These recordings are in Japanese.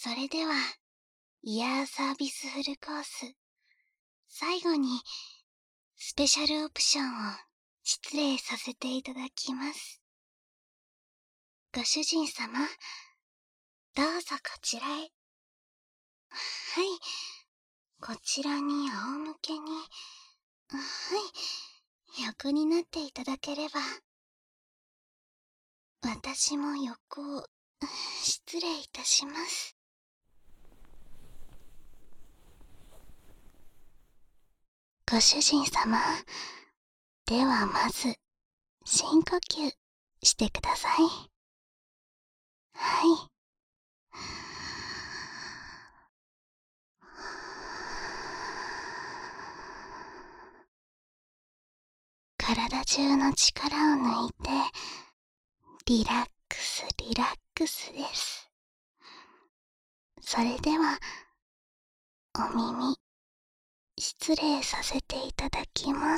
それでは、イヤーサービスフルコース、最後に、スペシャルオプションを失礼させていただきます。ご主人様、どうぞこちらへ。はい、こちらに仰向けに、はい、横になっていただければ。私も横を、失礼いたします。ご主人様、ではまず、深呼吸してください。はい。体中の力を抜いて、リラックスリラックスです。それでは、お耳、失礼させていただきます。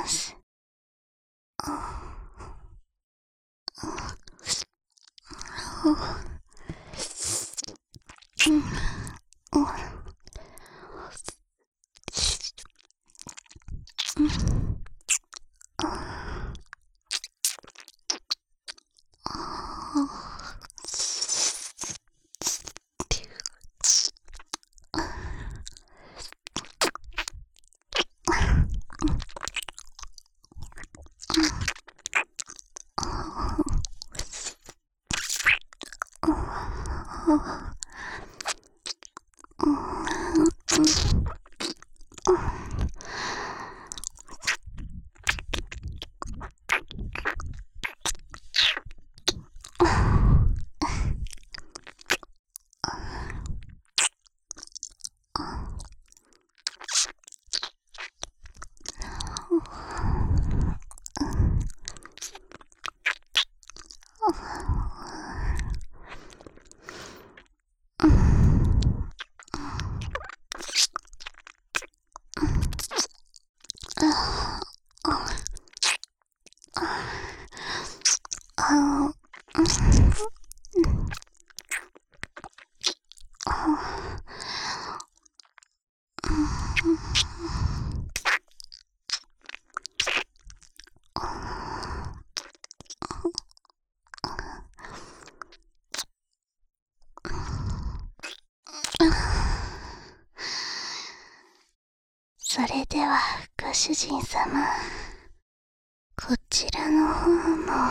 それでは、ご主人様、こちらの方も、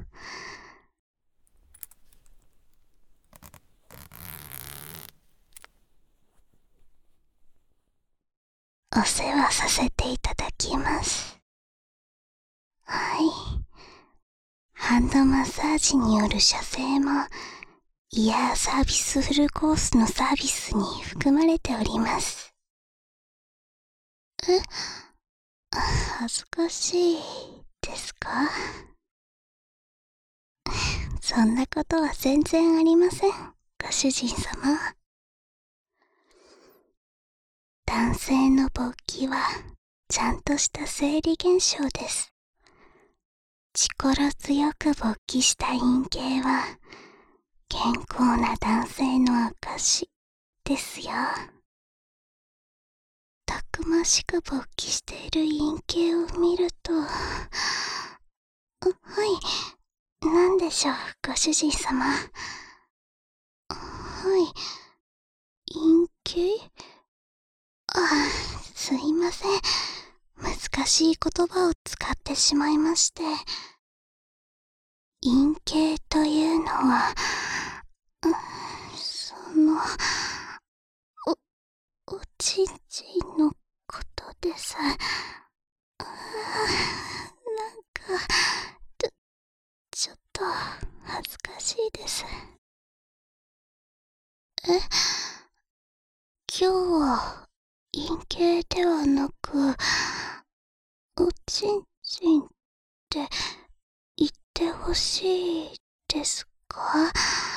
お世話させていただきます。はい。ハンドマッサージによる射精も、イヤーサービスフルコースのサービスに含まれております。恥ずかしいですか？そんなことは全然ありません、ご主人様。男性の勃起は、ちゃんとした生理現象です。力強く勃起した陰茎は、健康な男性の証ですよ。たくましく勃起している陰茎を見ると、はい、なんでしょう、ご主人様。はい、陰茎？すいません。難しい言葉を使ってしまいまして。陰茎というのは、おちんちんのことです。なんか、ちょっと恥ずかしいです。今日は陰茎ではなく、おちんちんって言ってほしいですか？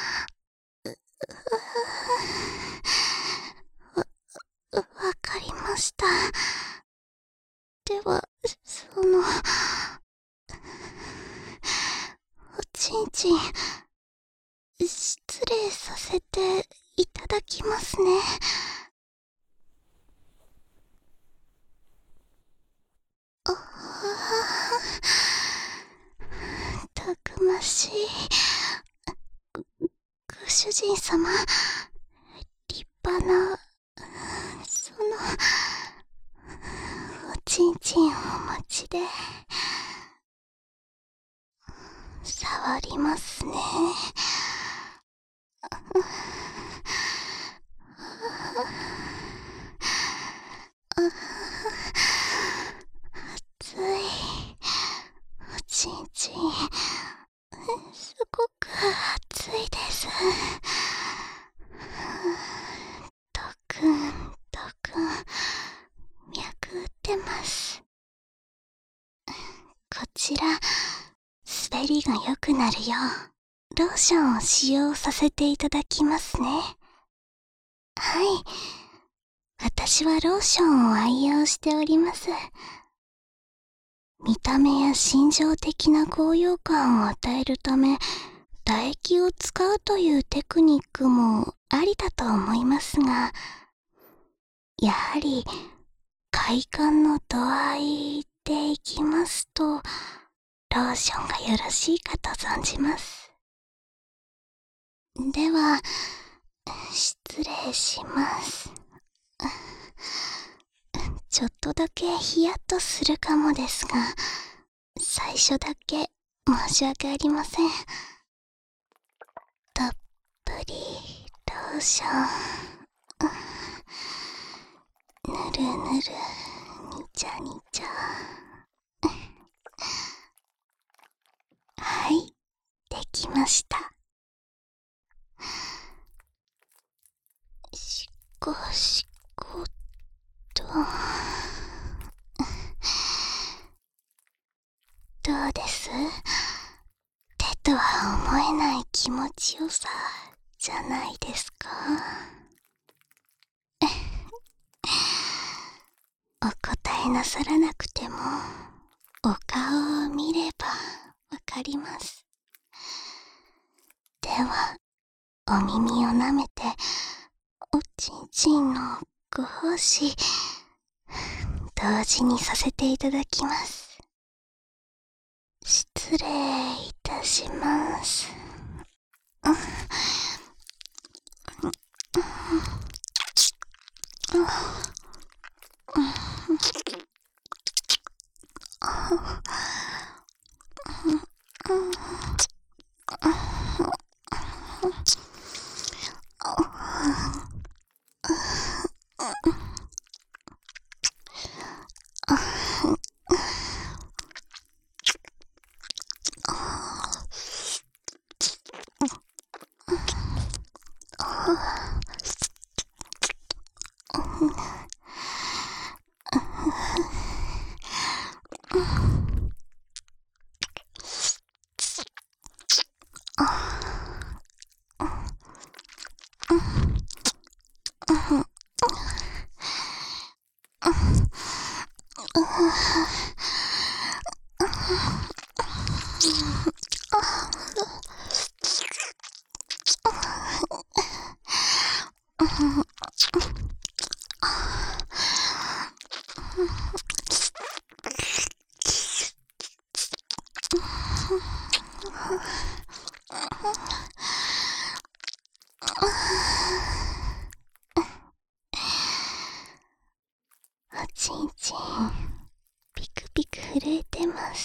わかりました。では、おちんちん、失礼させていただききますね。たくましいご主人様、立派なそのおちんちんをお持ちで触りますね。熱いおちんちん、すごく熱いです。ドクンドクン脈打ってます。こちら滑りが良くなるようローションを使用させていただきますね。はい、私はローションを愛用しております。見た目や心情的な高揚感を与えるため、唾液を使うというテクニックもありだと思いますが、やはり快感の度合いでいきますと、ローションがよろしいかと存じます。では、失礼します。ちょっとだけヒヤッとするかもですが、最初だけ申し訳ありません。たっぷりローション、ぬるぬるにちゃにちゃ。はい、できました。しこしことどうです？手とは思えない気持ちよさじゃないですか？お答えなさらなくてもお顔を見ればわかります。ではお耳を舐めておちんちんのご奉仕同時にさせていただきます。失礼いたします。おちんちんピクピク震えてます。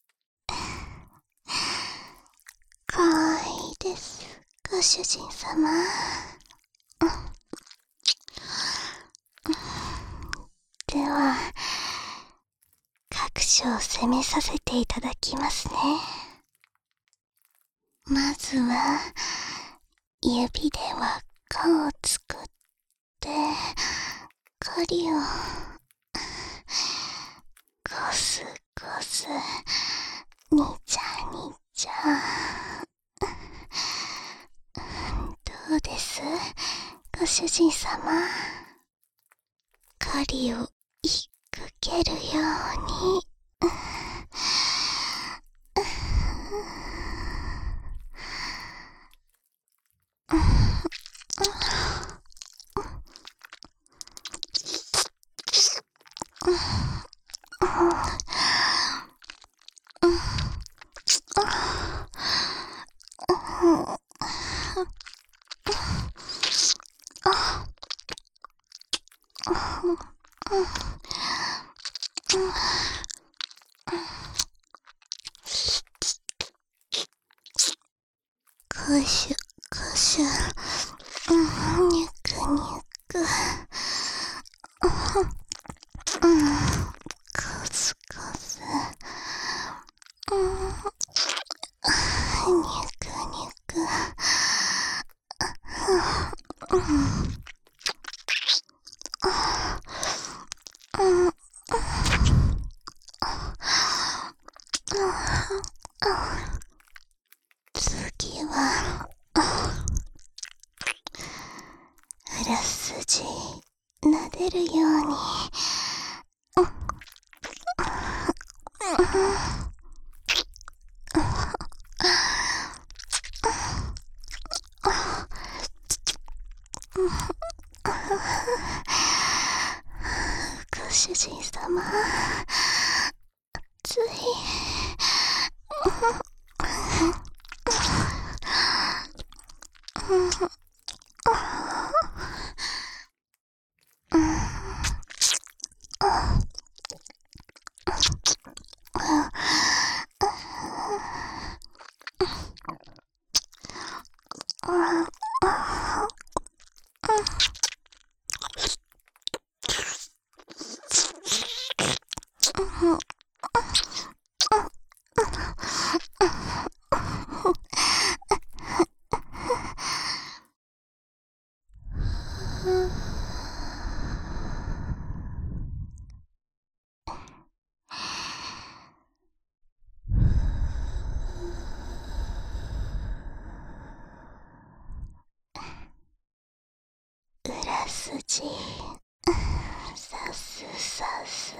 かわいいです、ご主人様。では各所を攻めさせていただきますね。まずは指で輪っかを作って針をゴスゴスにちゃにちゃ。どうです、ご主人様？針をいくけるように。 ぐしゅぐしゅ、にゅくにゅく、かすかす、にゅくにゅく、次は裏筋撫でるようにご主人様、つい裏筋さすさす、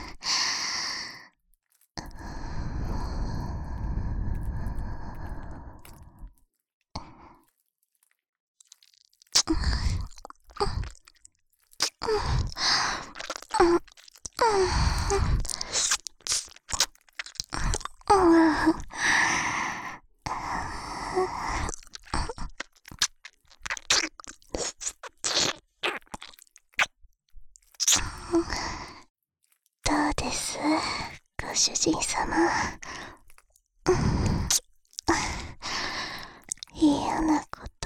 どうですご主人様。嫌なこと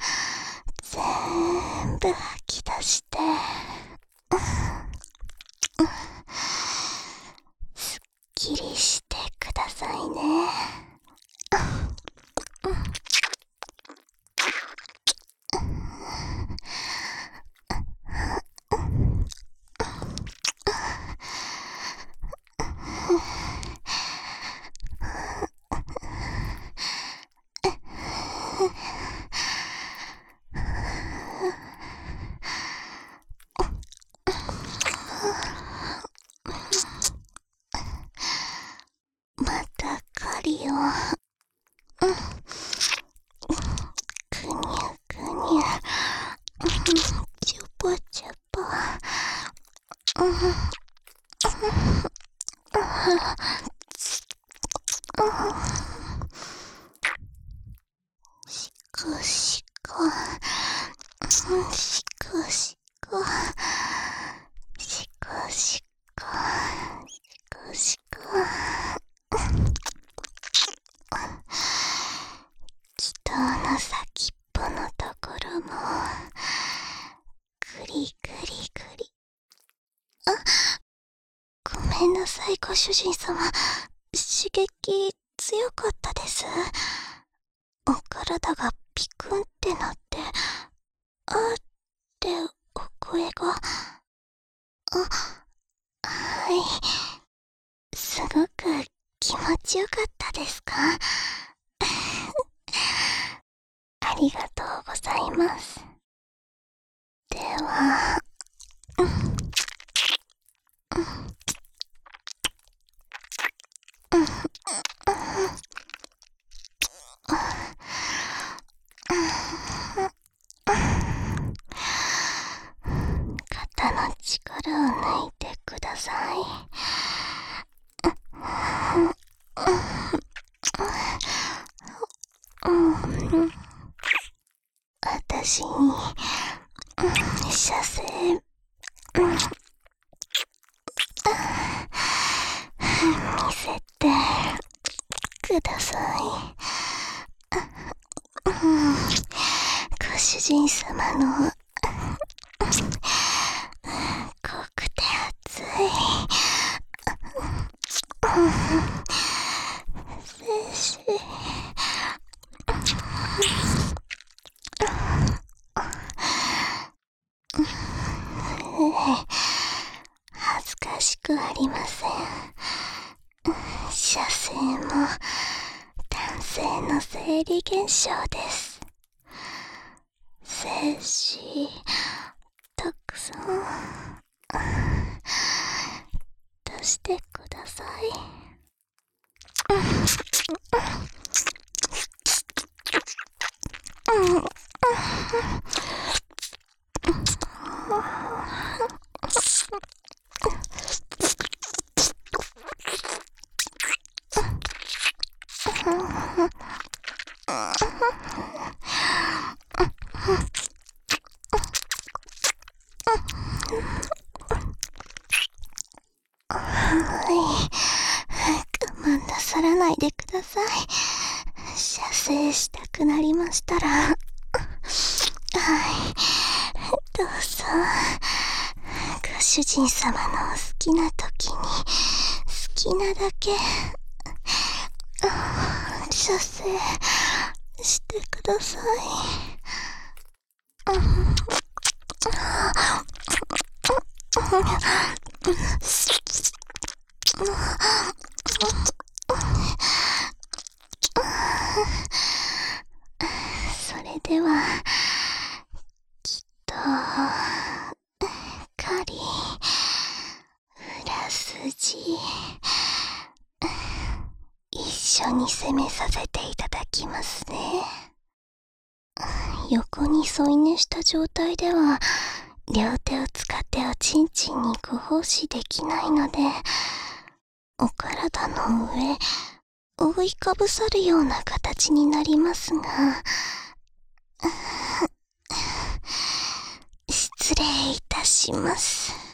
全部吐き出してすっきりしてくださいね。また狩りをくにゅくにゅ、ちょぽちょぽ、しこしこ、しこしこ、しこしこ、しこしこ、気筒の先っぽのところもぐりぐりぐり。あ、ごめんなさいご主人様、刺激強かったです。お体がピクンってなって、あーってお声が。はい、すごく気持ちよかったですか？ありがとうございます。では、肩の力を抜いてください。 しに射精見せてください。ご主人様の濃くて熱い精子恥ずかしくありません。射精も男性の生理現象です。精子たくさん出してください。我慢なさらないでください。射精したくなりましたら、はい、どうぞ。ご主人様の好きな時に好きなだけ射精してください。それではきっと狩り裏筋一緒に攻めさせていただきますね。横に添い寝した状態では両手を使っておちんちんにご奉仕できないので、お体の上覆いかぶさるような形になりますが、失礼いたします。